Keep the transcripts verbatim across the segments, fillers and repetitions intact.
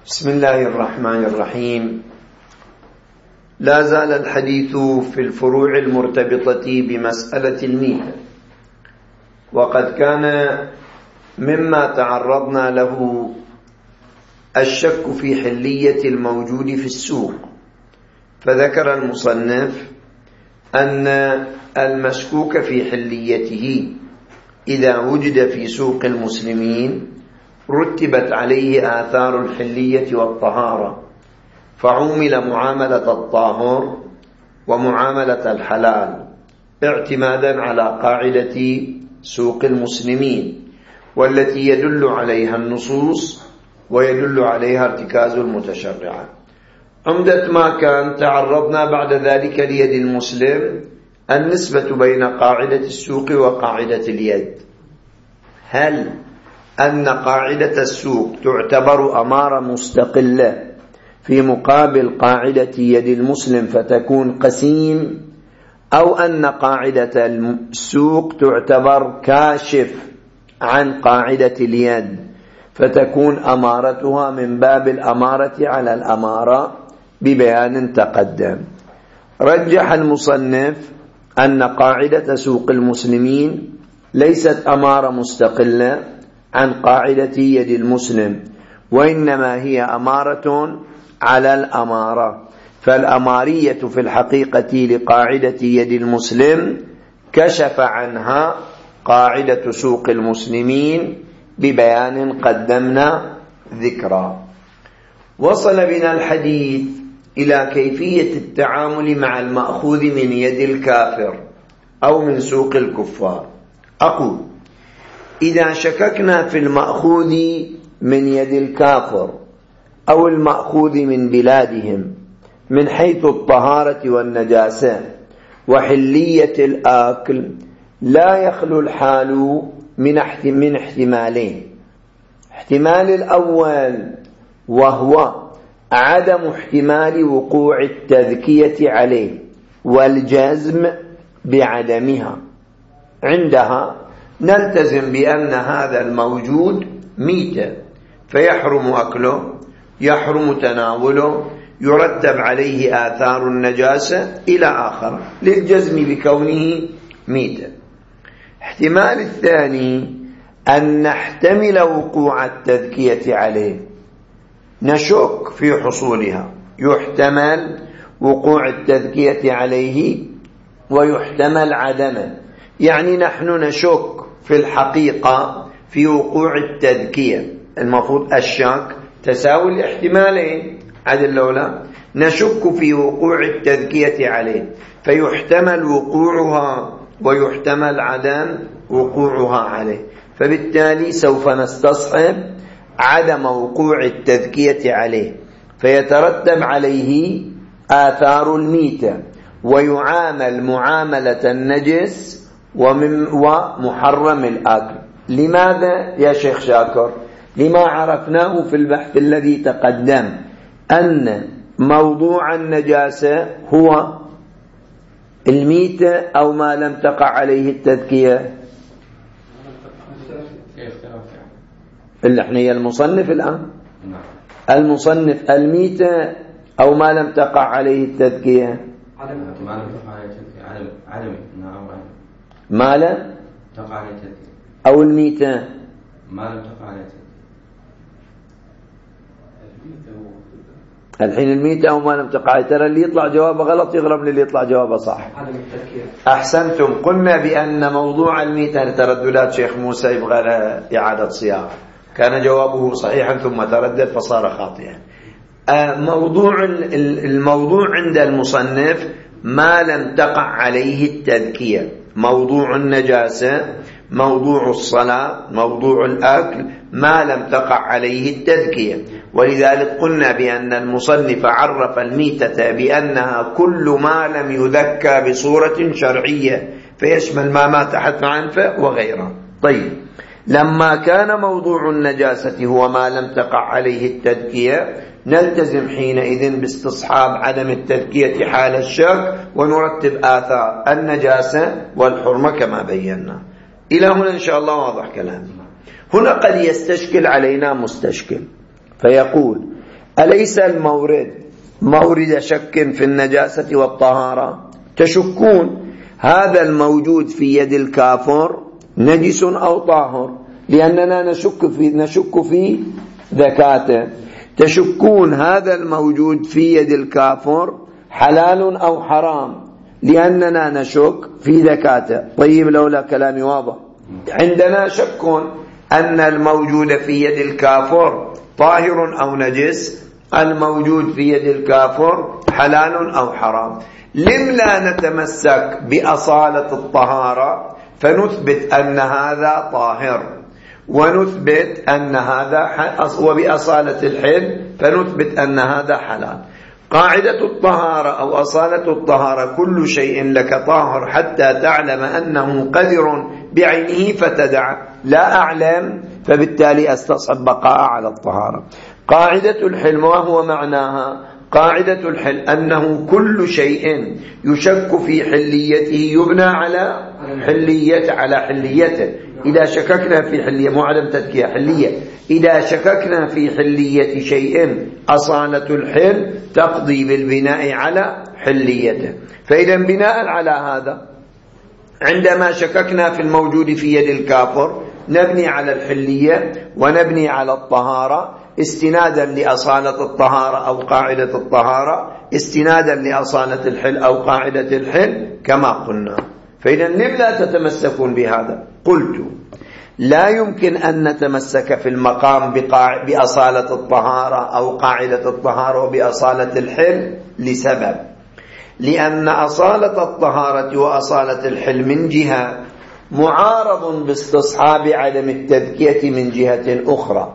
بسم الله الرحمن الرحيم. لا زال الحديث في الفروع المرتبطة بمسألة الميتة، وقد كان مما تعرضنا له الشك في حلية الموجود في السوق، فذكر المصنف أن المشكوك في حليته إذا وجد في سوق المسلمين رتبت عليه آثار الحلية والطهارة، فعومل معاملة الطاهر ومعاملة الحلال اعتمادا على قاعدة سوق المسلمين، والتي يدل عليها النصوص ويدل عليها ارتكاز المتشرعات. عمدة ما كان تعرضنا بعد ذلك ليد المسلم النسبة بين قاعدة السوق وقاعدة اليد. هل أن قاعدة السوق تعتبر أمارة مستقلة في مقابل قاعدة يد المسلم فتكون قسيم، أو أن قاعدة السوق تعتبر كاشف عن قاعدة اليد فتكون أمارتها من باب الأمارة على الأمارة ببيان تقدم؟ رجح المصنف أن قاعدة سوق المسلمين ليست أمارة مستقلة عن قاعدة يد المسلم، وإنما هي أمارة على الأمارة، فالأمارية في الحقيقة لقاعدة يد المسلم كشف عنها قاعدة سوق المسلمين ببيان قدمنا ذكرى. وصل بنا الحديث إلى كيفية التعامل مع المأخوذ من يد الكافر أو من سوق الكفار. أقول: إذا شككنا في المأخوذ من يد الكافر أو المأخوذ من بلادهم من حيث الطهارة والنجاسة وحلية الآكل، لا يخلو الحال من من احتمالين. احتمال الأول وهو عدم احتمال وقوع التذكية عليه والجزم بعدمها، عندها نلتزم بأن هذا الموجود ميتة فيحرم أكله، يحرم تناوله، يرتب عليه آثار النجاسة إلى آخر للجزم بكونه ميتة. احتمال الثاني أن نحتمل وقوع التذكية عليه، نشك في حصولها، يحتمل وقوع التذكية عليه ويحتمل عدمه، يعني نحن نشك في الحقيقة في وقوع التذكية. المفروض الشك تساوي الاحتمالين، عدل لولا نشك في وقوع التذكية عليه، فيحتمل وقوعها ويحتمل عدم وقوعها عليه، فبالتالي سوف نستصحب عدم وقوع التذكية عليه، فيترتب عليه آثار الميتة ويعامل معاملة النجس ومحرم الآكل. لماذا يا شيخ شاكر؟ لما عرفناه في البحث الذي تقدم أن موضوع النجاسة هو الميتة أو ما لم تقع عليه التذكية. اللي احنا هي المصنف الآن المصنف الميتة أو ما لم تقع عليه التذكية. ما لم تقع عليه التذكية أو الميتة ما لم تقع عليه التذكية. الحين الميتة أو ما لم تقع، ترى اللي يطلع جوابه غلط يغرب للي يطلع جوابه صح. أحسنتم. قلنا بأن موضوع الميتة ترددات شيخ موسى يبغى له إعادة صياغة، كان جوابه صحيحا ثم تردد فصار خاطئا. موضوع الموضوع عند المصنف ما لم تقع عليه التذكية، موضوع النجاسة، موضوع الصلاة، موضوع الأكل، ما لم تقع عليه التذكية. ولذلك قلنا بأن المصنف عرف الميتة بأنها كل ما لم يذكى بصورة شرعية، فيشمل ما مات حتى عنفه وغيره. طيب، لما كان موضوع النجاسة هو ما لم تقع عليه التذكية، نلتزم حينئذ باستصحاب عدم التذكية حال الشك، ونرتب آثار النجاسة والحرمة كما بينا. إلى هنا إن شاء الله واضح كلامي. هنا قد يستشكل علينا مستشكل فيقول: أليس المورد مورد شك في النجاسة والطهارة؟ تشكون هذا الموجود في يد الكافر نجس أو طاهر، لأننا نشك في نشك في ذكاته. تشكون هذا الموجود في يد الكافر حلال أو حرام، لأننا نشك في ذكاته. طيب لولا كلامي واضح. عندنا شك أن الموجود في يد الكافر طاهر أو نجس، الموجود في يد الكافر حلال أو حرام. لم لا نتمسك بأصالة الطهارة فنثبت أن هذا طاهر، ونثبت أن هذا وبأصالة الحل فنثبت أن هذا حلال. قاعدة الطهارة أو أصالة الطهارة: كل شيء لك طاهر حتى تعلم أنه قدر بعينه فتدع، لا أعلم فبالتالي أستصعب بقاء على الطهارة. قاعدة الحل وهو معناها قاعدة الحل أنه كل شيء يشك في حليته يبنى على حلية على حليته. إذا شككنا في حلية، مو عدم تذكية، حلية، إذا شككنا في حلية شيء أصالة الحل تقضي بالبناء على حليته. فإذا بناء على هذا عندما شككنا في الموجود في يد الكافر نبني على الحلية ونبني على الطهارة استنادا لأصالة الطهارة أو قاعدة الطهارة، استنادا لأصالة الحل أو قاعدة الحل كما قلنا. فإذا لم لا تتمسكون بهذا؟ قلت لا يمكن أن نتمسك في المقام بأصالة الطهارة أو قاعدة الطهارة وبأصالة الحل لسبب: لأن أصالة الطهارة وأصالة الحل من جهة معارض باستصحاب عدم التذكية من جهة أخرى.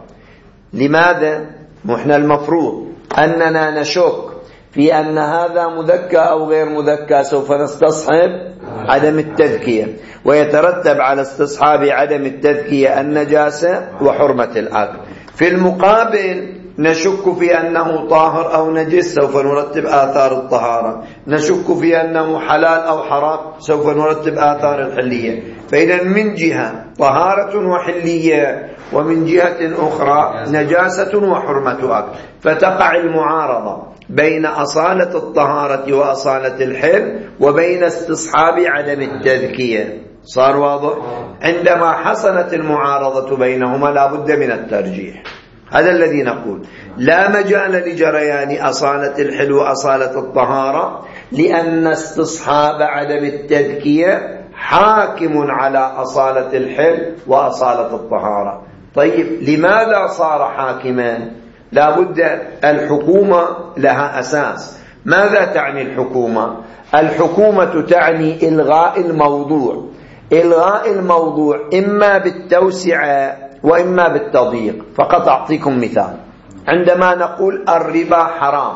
لماذا؟ نحن المفروض أننا نشك في أن هذا مذكى أو غير مذكى، سوف نستصحب عدم التذكية، ويترتب على استصحاب عدم التذكية النجاسة وحرمة الأكل. في المقابل نشك في أنه طاهر أو نجس، سوف نرتب آثار الطهارة. نشك في أنه حلال أو حرام، سوف نرتب آثار الحلية. فإذا من جهة طهارة وحلية، ومن جهة أخرى نجاسة وحرمة أكل، فتقع المعارضة بين أصالة الطهارة وأصالة الحل وبين استصحاب عدم التذكية. صار واضح؟ عندما حصلت المعارضة بينهما لا بد من الترجيح. هذا الذي نقول: لا مجال لجريان أصالة الحل وأصالة الطهارة، لأن استصحاب عدم التذكية حاكم على أصالة الحل وأصالة الطهارة. طيب لماذا صار حاكما؟ لا بد، الحكومة لها أساس. ماذا تعني الحكومة؟ الحكومة تعني إلغاء الموضوع. إلغاء الموضوع إما بالتوسعة وإما بالتضييق. فقط أعطيكم مثال: عندما نقول الربا حرام،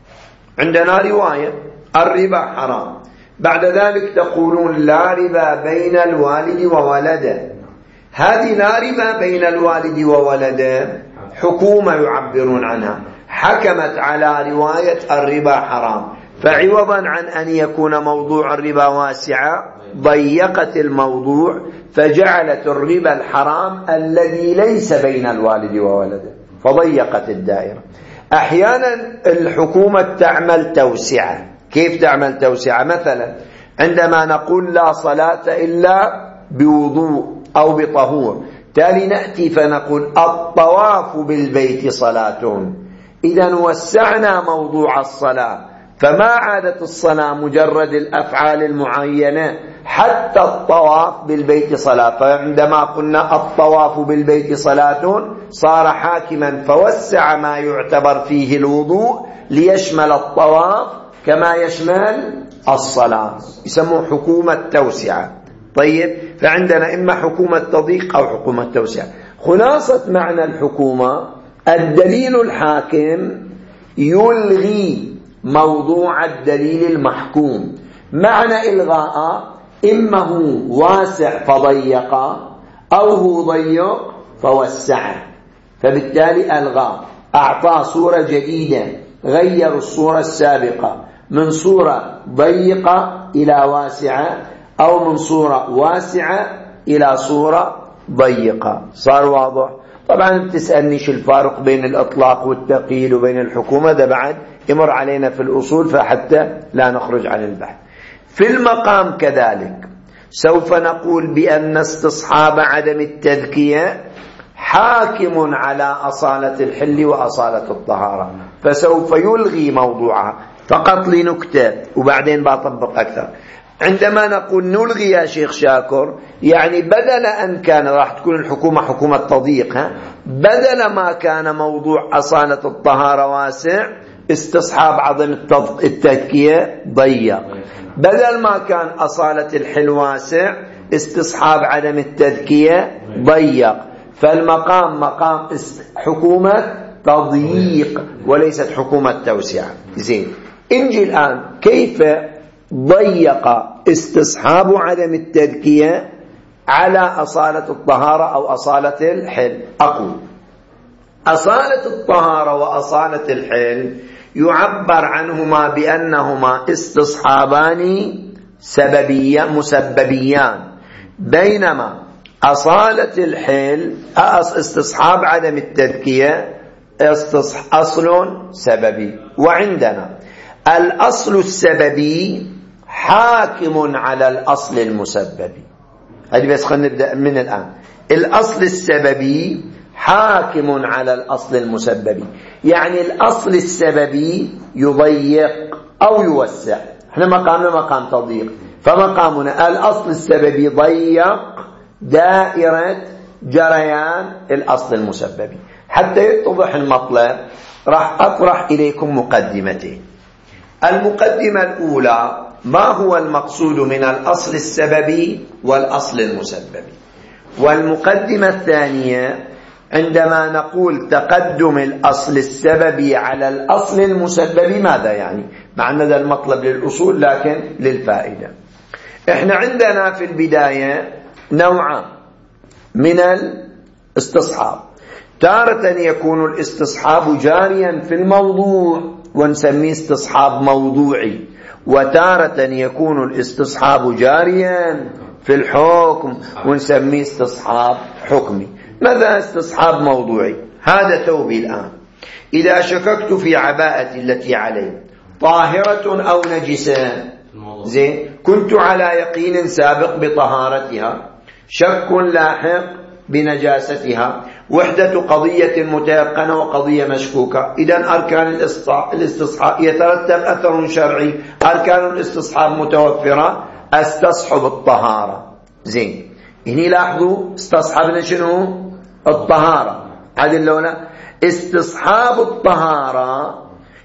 عندنا رواية الربا حرام، بعد ذلك تقولون لا ربا بين الوالد وولده. هذه لا ربا بين الوالد وولده حكومة يعبرون عنها، حكمت على رواية الربا حرام، فعوضا عن أن يكون موضوع الربا واسعا ضيقت الموضوع فجعلت الربا الحرام الذي ليس بين الوالد وولده، فضيقت الدائرة. أحيانا الحكومة تعمل توسعة. كيف تعمل توسعة؟ مثلا عندما نقول لا صلاة إلا بوضوء أو بطهور، تالي نأتي فنقول الطواف بالبيت صلاة. إذا وسعنا موضوع الصلاة، فما عادت الصلاة مجرد الأفعال المعينة، حتى الطواف بالبيت صلاة. فعندما قلنا الطواف بالبيت صلاة صار حاكما، فوسع ما يعتبر فيه الوضوء ليشمل الطواف كما يشمل الصلاة، يسموه حكومة توسعة. طيب، فعندنا إما حكومة تضييق أو حكومة توسعة. خلاصة معنى الحكومة: الدليل الحاكم يلغي موضوع الدليل المحكوم. معنى إلغاء إما هو واسع فضيق، أو هو ضيق فوسع، فبالتالي ألغى، أعطى صورة جديدة، غير الصورة السابقة من صورة ضيقة إلى واسعة، أو من صورة واسعة إلى صورة ضيقة. صار واضح؟ طبعا بتسألني شو الفارق بين الإطلاق والتقييد وبين الحكومة، ده بعد يمر علينا في الأصول فحتى لا نخرج عن البحث. في المقام كذلك سوف نقول بأن استصحاب عدم التذكية حاكم على أصالة الحل وأصالة الطهارة، فسوف يلغي موضوعها فقط لنكتة وبعدين بطبق أكثر. عندما نقول نلغي يا شيخ شاكر، يعني بدل أن كان راح تكون الحكومة حكومة تضييق، ها بدل ما كان موضوع أصالة الطهارة واسع استصحاب عدم التذكية ضيق، بدل ما كان أصالة الحل واسع استصحاب عدم التذكية ضيق، فالمقام مقام حكومة تضييق وليست حكومة توسعة. زين، انجي الآن كيف ضيق استصحاب عدم التذكية على أصالة الطهارة أو أصالة الحل. أقول أصالة الطهارة وأصالة الحل يعبر عنهما بأنهما استصحابان سببيان مسببيان، بينما أصالة الحل استصحاب عدم التذكية أصل سببي. وعندنا الأصل السببي حاكم على الأصل المسببي. هذه بس خلينا نبدأ من الآن. الأصل السببي حاكم على الأصل المسببي، يعني الأصل السببي يضيق أو يوسع. احنا مقامنا مقام تضييق، فمقامنا الأصل السببي ضيق دائرة جريان الأصل المسببي. حتى يتضح المطلب راح أطرح إليكم مقدمتين. المقدمة الأولى ما هو المقصود من الأصل السببي والأصل المسببي، والمقدمة الثانية عندما نقول تقدم الأصل السببي على الأصل المسببي ماذا يعني، مع أن هذا المطلب للأصول لكن للفائدة. احنا عندنا في البداية نوعان من الاستصحاب، تارة يكون الاستصحاب جاريا في الموضوع ونسميه استصحاب موضوعي، وتارة يكون الاستصحاب جاريا في الحكم ونسميه استصحاب حكمي. ماذا استصحاب موضوعي؟ هذا ثوبي الآن، إذا شككت في عباءتي التي علي طاهرة أو نجسة، زين، كنت على يقين سابق بطهارتها، شك لاحق بنجاستها، وحدة قضية متيقنة وقضية مشكوكة. إذن أركان الاستصحاب يترتب أثر شرعي، أركان الاستصحاب متوفرة، استصحب الطهارة. زين، هني لاحظوا استصحبنا شنو؟ الطهارة. هذه اللونة استصحاب الطهارة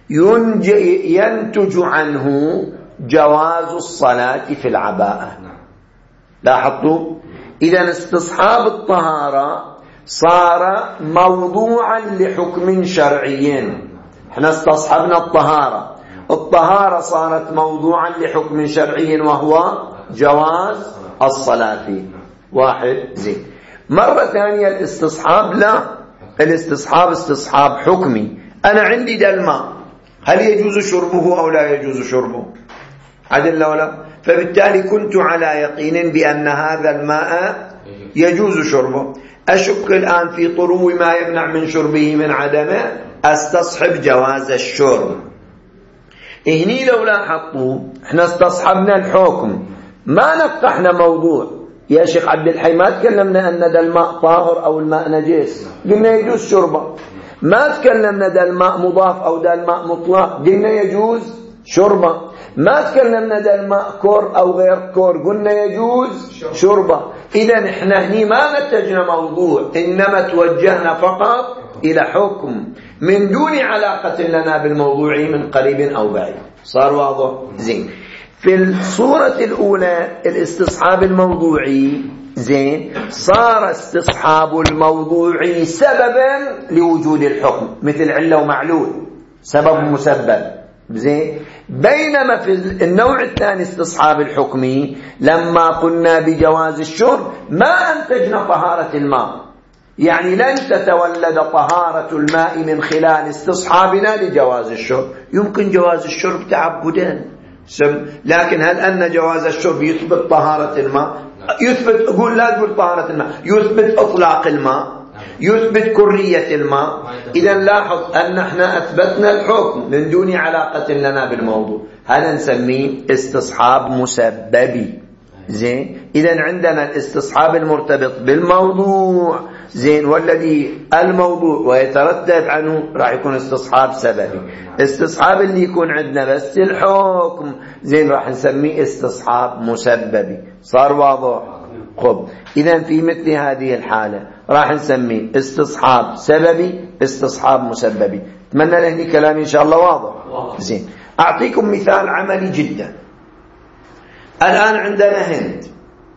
ينتج عنه جواز الصلاة في العباءة. لاحظتوا؟ إذن استصحاب الطهارة صار موضوعا لحكم شرعي. احنا استصحبنا الطهارة، الطهارة صارت موضوعا لحكم شرعي وهو جواز الصلاة فيه. واحد. زين. مرة ثانية الاستصحاب لا، الاستصحاب استصحاب حكمي. أنا عندي ده الماء، هل يجوز شربه أو لا يجوز شربه؟ عدل ولا؟ فبالتالي كنت على يقين بأن هذا الماء يجوز شربه، أشك الآن في طرو ما يمنع من شربه من عدمه، استصحب جواز الشرب. هني لو لاحظتوا احنا استصحبنا الحكم، ما نقحنا موضوع. يا شيخ عبد الحي ما تكلمنا أن ده الماء طاهر أو الماء نجس، قلنا يجوز شربه. ما تكلمنا ده الماء مضاف أو ده الماء مطلق، قلنا يجوز شربه. ما تكلمنا ده الماء كور أو غير كور، قلنا يجوز شربه. إذن احنا هني ما نتجنا موضوع، إنما توجهنا فقط إلى حكم من دون علاقة لنا بالموضوع من قريب أو بعيد. صار واضح؟ زين. في الصورة الأولى الاستصحاب الموضوعي، زين، صار استصحاب الموضوعي سببا لوجود الحكم، مثل علة ومعلول، سبب مسبب، زين. بينما في النوع الثاني استصحاب الحكمي لما قلنا بجواز الشرب ما أنتجنا طهارة الماء، يعني لن تتولد طهارة الماء من خلال استصحابنا لجواز الشرب. يمكن جواز الشرب تعبدا، لكن هل أن جواز الشرب يثبت طهارة الماء؟ يثبت، أقول لا تقول طهارة الماء، يثبت إطلاق الماء. يثبت كرية الماء. إذا لاحظ أن احنا أثبتنا الحكم من دون علاقة لنا بالموضوع، هذا نسميه استصحاب مسببي. زين، إذا عندنا الاستصحاب المرتبط بالموضوع، زين، والذي الموضوع ويترتب عنه راح يكون استصحاب سببي. استصحاب اللي يكون عندنا بس الحكم، زين، راح نسميه استصحاب مسببي. صار واضح؟ خب، إذا في مثل هذه الحالة راح نسميه استصحاب سببي، استصحاب مسببي. أتمنى لهني كلامي إن شاء الله واضح. زين، أعطيكم مثال عملي جدا. الآن عندنا هند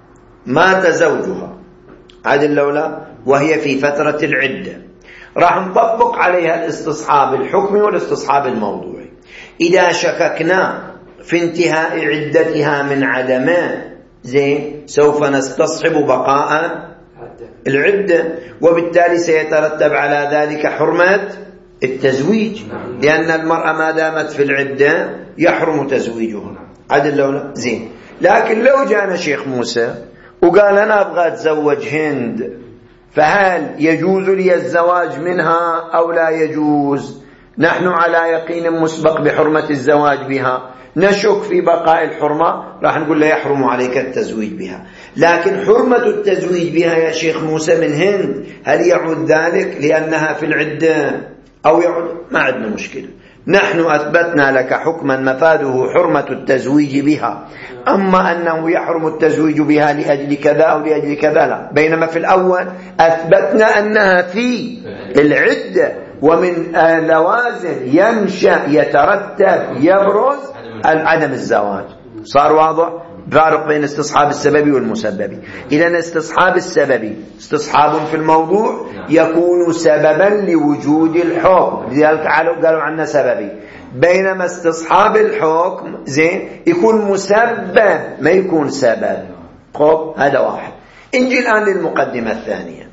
مات زوجها عدل لولا وهي في فترة العدة، راح نطبق عليها الاستصحاب الحكمي والاستصحاب الموضوعي. إذا شككنا في انتهاء عدتها من عدمه، زين، سوف نستصحب بقاء العدة، وبالتالي سيترتب على ذلك حرمة التزويج، لأن المرأة ما دامت في العدة يحرم تزويجها. عدل لولا؟ زين. لكن لو جانا شيخ موسى وقال أنا أبغى أتزوج هند، فهل يجوز لي الزواج منها أو لا يجوز؟ نحن على يقين مسبق بحرمة الزواج بها، نشك في بقاء الحرمة، راح نقول له يحرم عليك التزويج بها. لكن حرمة التزويج بها يا شيخ موسى من هند، هل يعود ذلك لأنها في العدة أو يعود؟ ما عندنا مشكلة، نحن أثبتنا لك حكما مفاده حرمة التزويج بها، أما أنه يحرم التزويج بها لأجل كذا أو لأجل كذا لا. بينما في الأول أثبتنا أنها في العدة، ومن لوازم ينشأ يترتب يبرز عدم الزواج. صار واضح؟ فارق بين استصحاب السببي والمسببي. إذن استصحاب السببي استصحاب في الموضوع يكون سببا لوجود الحكم، لذلك قالوا عنه سببي. بينما استصحاب الحكم، زين، يكون مسبب ما يكون سبب. خب، هذا واحد. نجي الآن للمقدمة الثانية.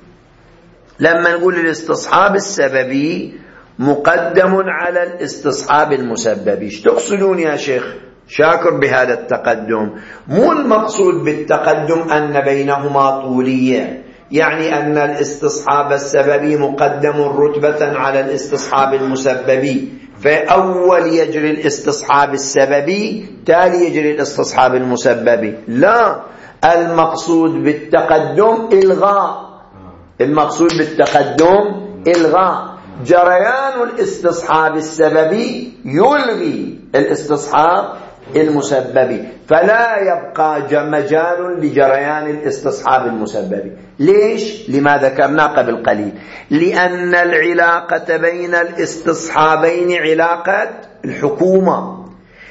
لما نقول الاستصحاب السببي مقدم على الاستصحاب المسببي، ايش تقصدون يا شيخ شاكر بهذا التقدم؟ مو المقصود بالتقدم أن بينهما طولية، يعني أن الاستصحاب السببي مقدم رتبة على الاستصحاب المسببي، فأول يجري الاستصحاب السببي تالي يجري الاستصحاب المسببي. لا، المقصود بالتقدم إلغاء، المقصود بالتقدم إلغاء جريان الاستصحاب السببي يلغي الاستصحاب المسببي، فلا يبقى مجال لجريان الاستصحاب المسببي. ليش؟ لما ذكرنا قبل قليل، لأن العلاقة بين الاستصحابين علاقة الحكومة.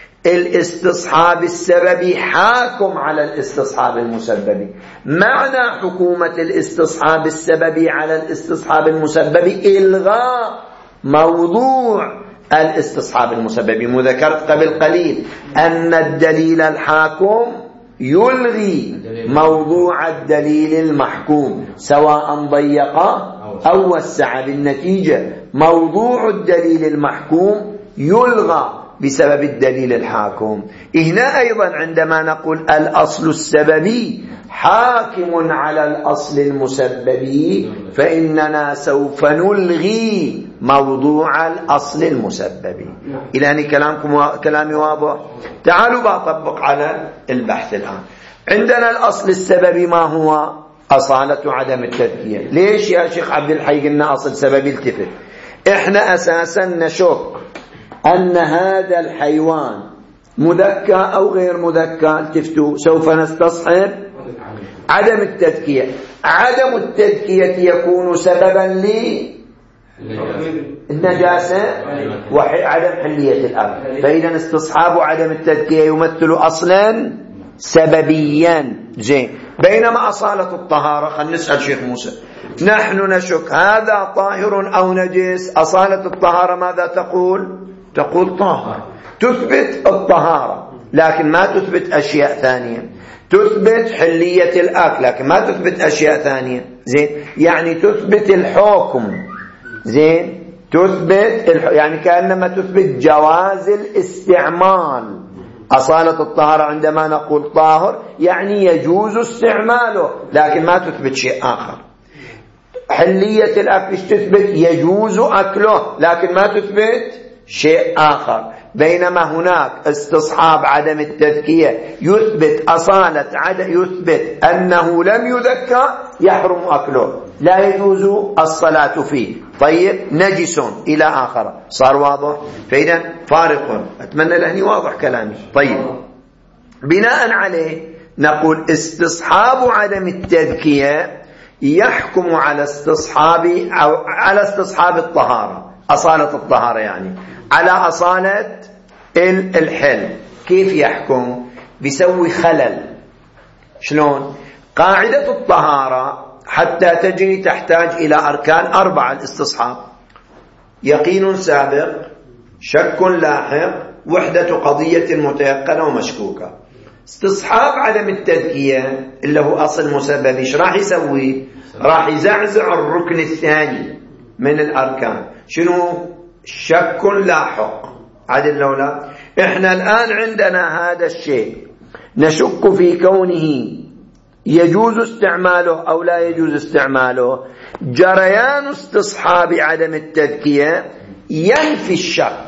الاستصحاب السببي حاكم على الاستصحاب المسببي. معنى حكومة الاستصحاب السببي على الاستصحاب المسببي إلغاء موضوع الاستصحاب المسببي. مذكرت قبل قليل أن الدليل الحاكم يلغي موضوع الدليل المحكوم، سواء ضيق أو وسع، بالنتيجة موضوع الدليل المحكوم يلغى بسبب الدليل الحاكم. هنا أيضا عندما نقول الأصل السببي حاكم على الأصل المسببي، فإننا سوف نلغي موضوع الأصل المسببي. إلى أن كلامكم و... كلامي واضح؟ تعالوا بطبق على البحث الآن. عندنا الأصل السببي ما هو؟ أصالة عدم التذكية. ليش يا شيخ عبد الحي قلنا أصل سببي؟ التفت، إحنا أساسا نشك أن هذا الحيوان مذكى أو غير مذكى. التفتوا، سوف نستصحب عدم التذكية. عدم التذكية يكون سببا للنجاسة وعدم حلية الأكل، فإذا استصحاب عدم التذكية يمثل أصلا سببيا. زين، بينما أصالة الطهارة، خلينا نسأل شيخ موسى، نحن نشك هذا طاهر أو نجس. أصالة الطهارة ماذا تقول؟ تقول طاهر، تثبت الطهارة لكن ما تثبت أشياء ثانية، تثبت حلية الأكل لكن ما تثبت أشياء ثانية. زين، يعني تثبت الحكم. زين، تثبت الح... يعني كأنما تثبت جواز الاستعمال. أصالة الطهارة عندما نقول طاهر يعني يجوز استعماله، لكن ما تثبت شيء آخر. حلية الأكل تثبت يجوز أكله، لكن ما تثبت شيء آخر. بينما هناك استصحاب عدم التذكية يثبت أصالة عدم، يثبت أنه لم يذكى يحرم أكله، لا يجوز الصلاة فيه. طيب نجس إلى آخر. صار واضح؟ فإذا فارق. أتمنى لأني واضح كلامي. طيب بناء عليه نقول استصحاب عدم التذكية يحكم على استصحاب أو على استصحاب الطهارة، أصالة الطهارة، يعني على أصالة الحل. كيف يحكم؟ بيسوي خلل. شلون؟ قاعدة الطهارة حتى تجري تحتاج إلى أركان أربعة الاستصحاب: يقين سابق، شك لاحق، وحدة قضية متيقنة ومشكوكة. استصحاب عدم التذكية اللي هو أصل مسبب ايش راح يسوي؟ راح يزعزع الركن الثاني من الأركان. شنو؟ شك لاحق. عدل لولا احنا الآن عندنا هذا الشيء نشك في كونه يجوز استعماله أو لا يجوز استعماله. جريان استصحاب عدم التذكية ينفي الشك.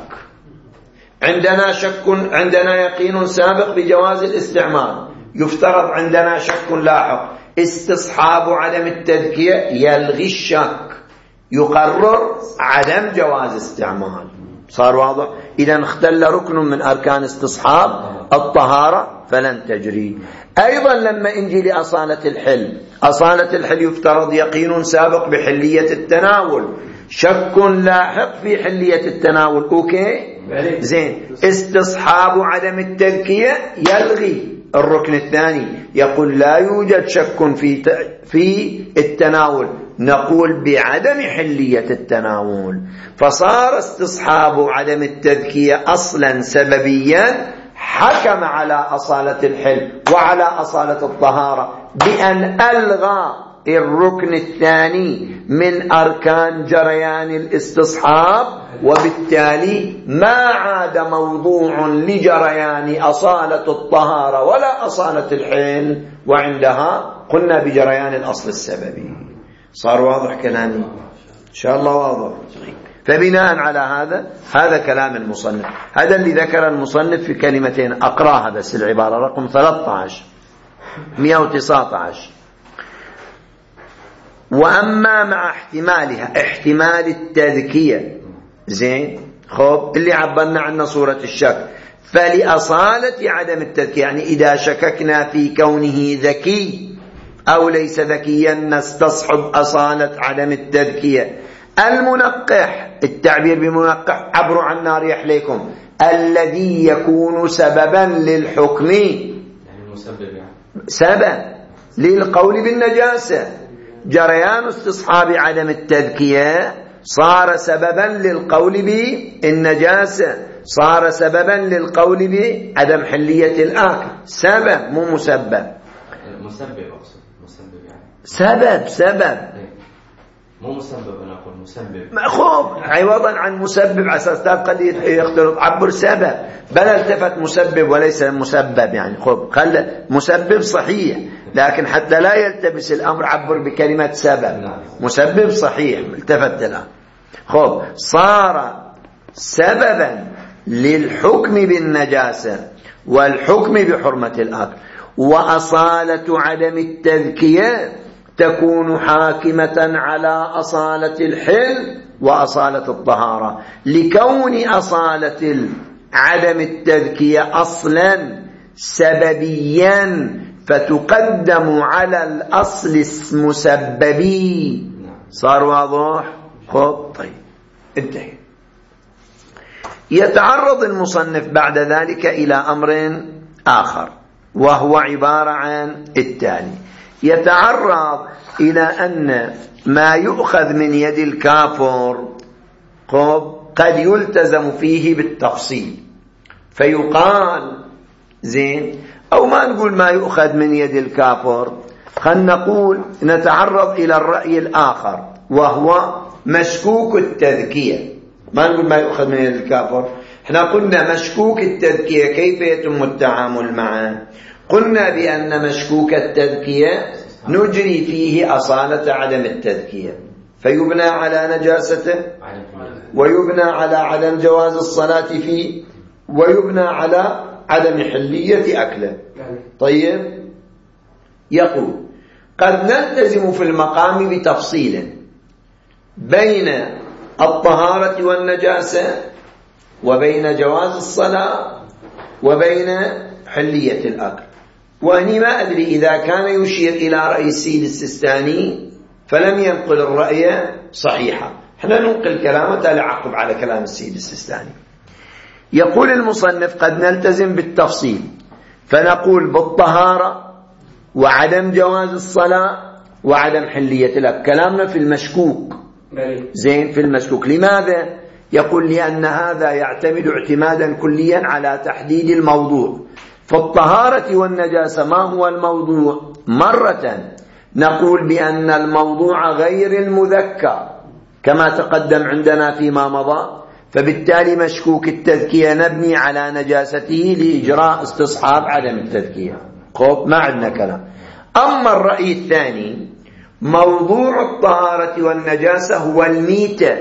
عندنا شك، عندنا يقين سابق بجواز الاستعمال، يفترض عندنا شك لاحق. استصحاب عدم التذكية يلغي الشك، يقرر عدم جواز استعمال. صار واضح؟ إذا اختل ركن من أركان استصحاب الطهارة فلن تجري. أيضا لما نجي لأصالة الحل، أصالة الحل يفترض يقين سابق بحلية التناول، شك لاحق في حلية التناول. أوكي زين. استصحاب عدم التذكية يلغي الركن الثاني، يقول لا يوجد شك في في التناول، نقول بعدم حلية التناول. فصار استصحاب عدم التذكية أصلا سببيا، حكم على أصالة الحل وعلى أصالة الطهارة بأن ألغى الركن الثاني من أركان جريان الاستصحاب، وبالتالي ما عاد موضوع لجريان أصالة الطهارة ولا أصالة الحل، وعندها قلنا بجريان الأصل السببي. صار واضح كلامي؟ إن شاء الله واضح. فبناء على هذا، هذا كلام المصنف، هذا اللي ذكر المصنف في كلمتين. أقراها بس العبارة رقم ثلاثة عشر مئة وتسعة عشر. وأما مع احتمالها، احتمال التذكية، زين خب اللي عبرنا عنه صورة الشك، فلأصالة عدم التذكية، يعني إذا شككنا في كونه ذكي أو ليس ذكيا نستصحب أصالة عدم التذكية. المنقح، التعبير بمنقح عبروا عن نار يحليكم، الذي يكون سببا للحكم، يعني سبب للقول بالنجاسة. جريان استصحاب عدم التذكية صار سببا للقول بالنجاسة، صار سببا للقول بعدم حلية الآكل. سبب مو مسبب. مسبب أقصد، مسبب يعني سبب، سبب مو مسبب. أنا أقول مسبب مأخوذ عوضا عن مسبب على أساس قد يختلط. عبر سبب، بل التفت مسبب وليس مسبب، يعني خب خلى مسبب صحيح، لكن حتى لا يلتبس الأمر عبر بكلمة سبب. مسبب صحيح، التفت له. خب صار سببا للحكم بالنجاسة والحكم بحرمة الأكل. وأصالة عدم التذكية تكون حاكمة على أصالة الحل وأصالة الطهارة، لكون أصالة عدم التذكية أصلا سببيا، فتقدم على الأصل المسببي. صار واضح؟ خب طيب انتهي. يتعرض المصنف بعد ذلك إلى أمر آخر، وهو عبارة عن التالي. يتعرض إلى أن ما يؤخذ من يد الكافر قد يلتزم فيه بالتفصيل، فيقال زين، أو ما نقول ما يؤخذ من يد الكافر، خلنا نقول نتعرض إلى الرأي الآخر وهو مشكوك التذكية. ما نقول ما يؤخذ من يد الكافر، احنا قلنا مشكوك التذكية كيف يتم التعامل معه؟ قلنا بأن مشكوك التذكية نجري فيه أصالة عدم التذكية، فيبنى على نجاسته، ويبنى على عدم جواز الصلاة فيه، ويبنى على عدم حلية أكله. طيب، يقول قد نلتزم في المقام بتفصيل بين الطهارة والنجاسة، وبين جواز الصلاة، وبين حلية الأكل. وأني ما أدري إذا كان يشير إلى رأي السيد السيستاني فلم ينقل الرأي صحيحا، احنا ننقل كلامه لعقب على كلام السيد السيستاني. يقول المصنف قد نلتزم بالتفصيل فنقول بالطهارة وعدم جواز الصلاة وعدم حلية الأكل. كلامنا في المشكوك، زين، في المشكوك. لماذا؟ يقول لأن هذا يعتمد اعتمادا كليا على تحديد الموضوع. في الطهارة والنجاسة ما هو الموضوع؟ مرة نقول بأن الموضوع غير المذكر كما تقدم عندنا فيما مضى، فبالتالي مشكوك التذكية نبني على نجاسته لإجراء استصحاب عدم التذكية. خب، ما عندنا كلام. أما الرأي الثاني موضوع الطهارة والنجاسة هو الميتة،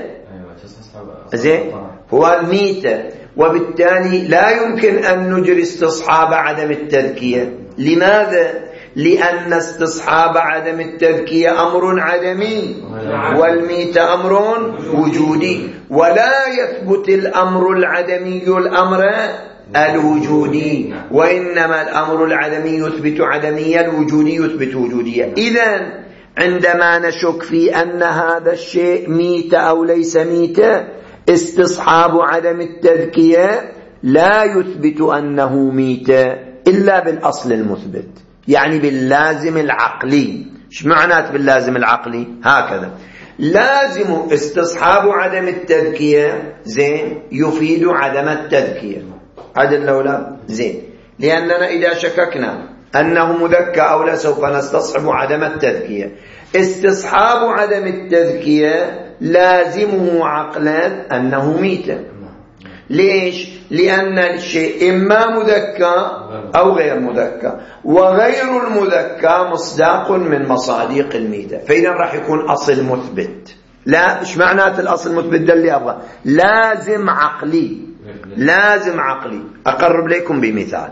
زين، هو الميتة، وبالتالي لا يمكن أن نجري استصحاب عدم التذكية. لماذا؟ لأن استصحاب عدم التذكية أمر عدمي والميتة أمر وجودي، ولا يثبت الأمر العدمي الأمر الوجودي، وإنما الأمر العدمي يثبت عدمية، الوجودي يثبت وجودية. إذن عندما نشك في أن هذا الشيء ميتة أو ليس ميتة، استصحاب عدم التذكية لا يثبت أنه ميتة إلا بالأصل المثبت، يعني باللازم العقلي. ايش معنات باللازم العقلي؟ هكذا لازم استصحاب عدم التذكية، زين، يفيد عدم التذكية. عدل لو لا، زين، لأننا إذا شككنا أنه مذكى أو لا سوف نستصحب عدم التذكية. استصحاب عدم التذكية لازمه عقلا أنه ميتة. ليش؟ لأن الشيء إما مذكى أو غير مذكى، وغير المذكى مصداق من مصادق الميتة، فإذا راح يكون أصل مثبت. لا، إيش معنات الأصل المثبت ده اللي أبغى؟ لازم عقلي، لازم عقلي. أقرب لكم بمثال.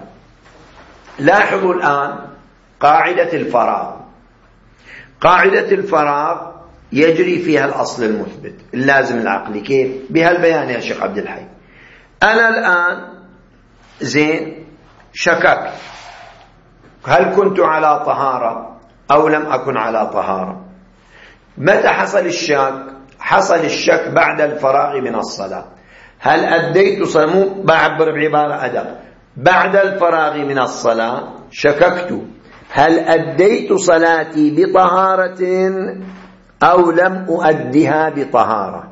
لاحظوا الآن قاعدة الفراغ. قاعدة الفراغ يجري فيها الأصل المثبت اللازم العقلي. كيف؟ بهالبيان يا شيخ عبد الحي. أنا الآن، زين، شككت هل كنت على طهارة أو لم أكن على طهارة. متى حصل الشك؟ حصل الشك بعد الفراغ من الصلاة. هل أديت صلاة؟ بعبر بعبارة أدق. بعد الفراغ من الصلاة شككت هل أديت صلاتي بطهارة أو لم أؤدها بطهارة.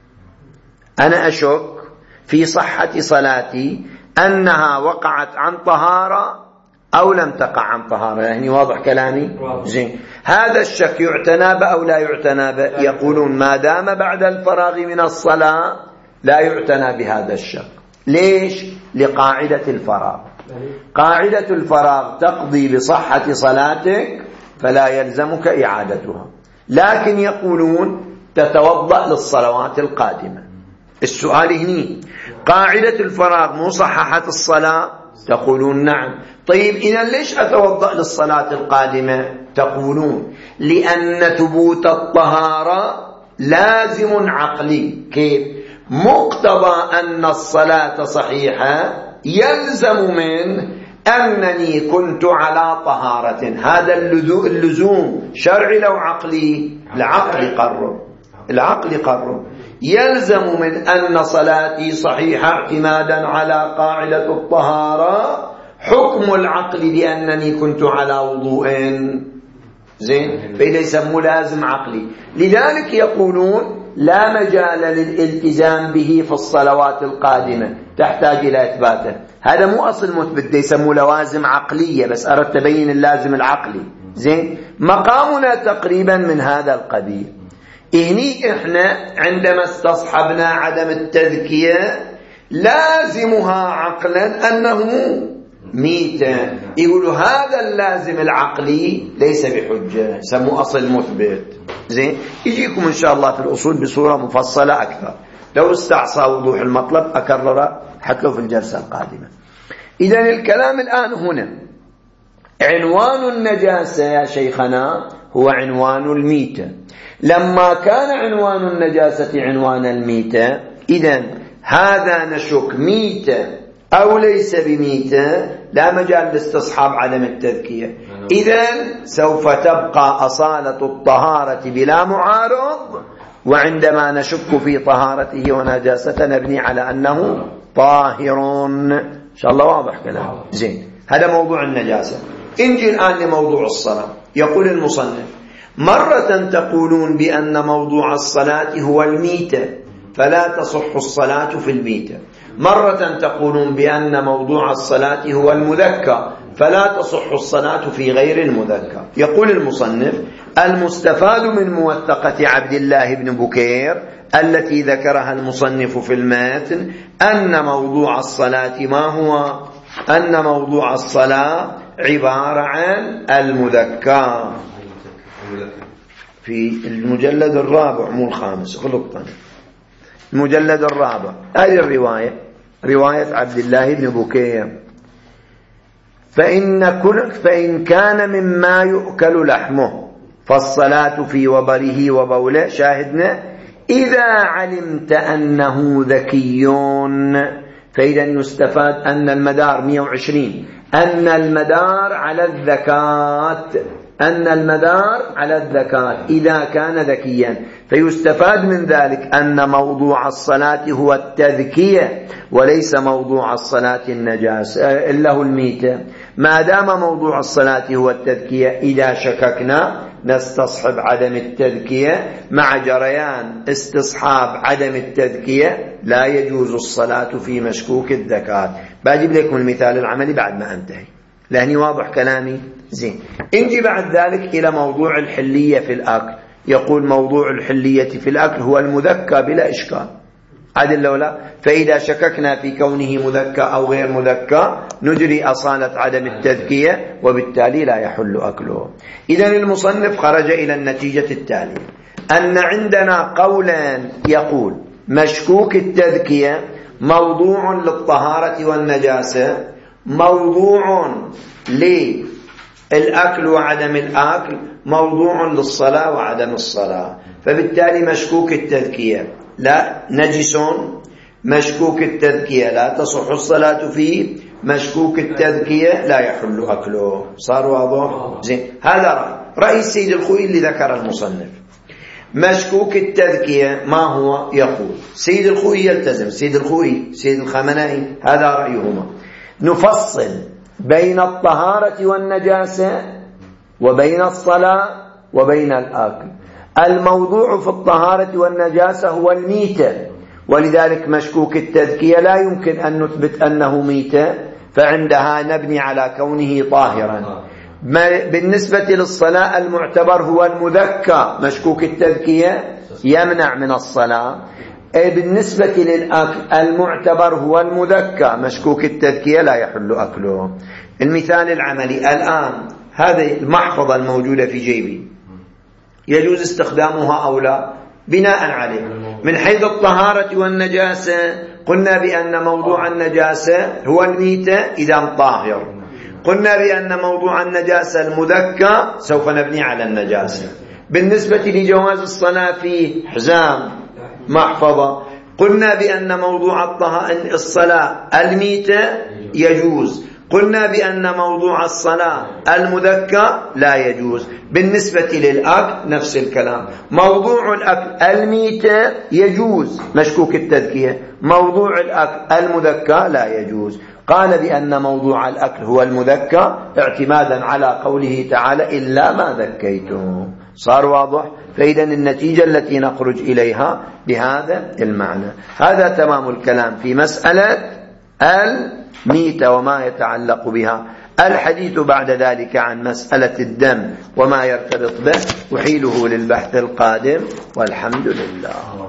أنا أشك في صحة صلاتي أنها وقعت عن طهارة أو لم تقع عن طهارة. يعني واضح كلامي؟ زين. هذا الشك يعتنى به أو لا يعتنى به؟ يقولون ما دام بعد الفراغ من الصلاة لا يعتنى بهذا الشك. ليش؟ لقاعدة الفراغ. قاعدة الفراغ تقضي بصحة صلاتك فلا يلزمك إعادتها، لكن يقولون تتوضأ للصلوات القادمة. السؤال هنا قاعدة الفراغ مو صححت الصلاة؟ تقولون نعم. طيب إذا ليش أتوضأ للصلاة القادمة؟ تقولون لأن ثبوت الطهارة لازم عقلي. كيف؟ مقتضى أن الصلاة صحيحة يلزم من أنني كنت على طهارة. هذا اللزوم شرعي لو عقلي؟ العقل قرر، العقل قرر. يلزم من أن صلاتي صحيحة اعتمادا على قاعدة الطهارة حكم العقل بأنني كنت على وضوء، زين، فإذا يسمى لازم عقلي. لذلك يقولون لا مجال للالتزام به في الصلوات القادمة، تحتاج إلى إثباته. هذا مو أصل مثبت، يسموه لوازم عقلية، بس أردت أبين اللازم العقلي. زين، مقامنا تقريبا من هذا القبيل. إهني إحنا عندما استصحبنا عدم التذكية لازمها عقلا أنه ميتة، يقولوا هذا اللازم العقلي ليس بحجة، يسموه أصل مثبت. زين، يجيكم إن شاء الله في الأصول بصورة مفصلة أكثر، لو استعصى وضوح المطلب أكرر حتى لو في الجلسة القادمة. إذن الكلام الآن هنا عنوان النجاسة يا شيخنا هو عنوان الميتة. لما كان عنوان النجاسة عنوان الميتة، إذن هذا نشك ميتة أو ليس بميتة، لا مجال لاستصحاب عدم التذكية. إذن سوف تبقى أصالة الطهارة بلا معارض، وعندما نشك في طهارته ونجاسته نبني على أنه طاهر. إن شاء الله واضح كلام. زين، هذا موضوع النجاسة. انجي الآن لموضوع الصلاة. يقول المصنف: مرة تقولون بأن موضوع الصلاة هو الميتة فلا تصح الصلاة في الميتة، مرة تقولون بأن موضوع الصلاة هو المذكى فلا تصح الصلاة في غير المذكى. يقول المصنف: المستفاد من موثقة عبد الله بن بكير التي ذكرها المصنف في المتن أن موضوع الصلاة ما هو؟ أن موضوع الصلاة عبارة عن المذكى. في المجلد الرابع مو الخامس، غلطنا، المجلد الرابع، هذه الرواية رواية عبد الله بن بكير: فإن, كل فإن كان مما يؤكل لحمه فالصلاة في وبره وبوله. شاهدنا: إذا علمت أنه ذكيون. فإذا يستفاد أن المدار مئة وعشرين، أن المدار على الذكاة، أن المدار على الذكاة إذا كان ذكيا. فيستفاد من ذلك أن موضوع الصلاة هو التذكية وليس موضوع الصلاة النجاسة إلا هو الميتة. ما دام موضوع الصلاة هو التذكية، إذا شككنا نستصحب عدم التذكية، مع جريان استصحاب عدم التذكية لا يجوز الصلاة في مشكوك الذكاة. بجيب لكم المثال العملي بعد ما أنتهي، لأني واضح كلامي. زين، انجي بعد ذلك إلى موضوع الحلية في الأكل. يقول: موضوع الحلية في الأكل هو المذكى بلا إشكال، عدل لو لا. فإذا شككنا في كونه مذكى أو غير مذكى نجري أصالة عدم التذكية، وبالتالي لا يحل أكله. إذن المصنف خرج إلى النتيجة التالية: أن عندنا قولا يقول مشكوك التذكية موضوع للطهارة والنجاسة، موضوع للأكل وعدم الأكل، موضوع للصلاة وعدم الصلاة. فبالتالي مشكوك التذكية لا نجس، مشكوك التذكية لا تصح الصلاة فيه، مشكوك التذكية لا يحل أكله. صار واضح؟ زين، هذا رأي رأي السيد الخوئي اللي ذكر المصنف. مشكوك التذكية ما هو؟ يقول سيد الخوئي يلتزم، سيد الخوئي سيد الخمنائي هذا رأيهما: نفصل بين الطهارة والنجاسة وبين الصلاة وبين الأكل. الموضوع في الطهارة والنجاسة هو الميتة، ولذلك مشكوك التذكية لا يمكن أن نثبت أنه ميتة، فعندها نبني على كونه طاهرا. بالنسبة للصلاة المعتبر هو المذكى، مشكوك التذكية يمنع من الصلاة. بالنسبة للأكل المعتبر هو المذكى، مشكوك التذكية لا يحل أكله. المثال العملي الآن: هذه المحفظة الموجودة في جيبي يجوز استخدامها أو لا؟ بناء عليه من حيث الطهارة والنجاسة قلنا بأن موضوع النجاسة هو الميتة إذا طاهر، قلنا بأن موضوع النجاسة المذكى سوف نبني على النجاسة. بالنسبة لجواز الصلاة في حزام محفظة قلنا بأن موضوع الصلاة الميتة يجوز، قلنا بأن موضوع الصلاة المذكى لا يجوز. بالنسبة للأكل نفس الكلام، موضوع الأكل الميتة يجوز مشكوك التذكية، موضوع الأكل المذكى لا يجوز. قال بأن موضوع الأكل هو المذكى اعتمادا على قوله تعالى: إلا ما ذكيتم. صار واضح؟ فإذا النتيجة التي نخرج إليها بهذا المعنى. هذا تمام الكلام في مسألة الميتة وما يتعلق بها. الحديث بعد ذلك عن مسألة الدم وما يرتبط به أحيله للبحث القادم، والحمد لله.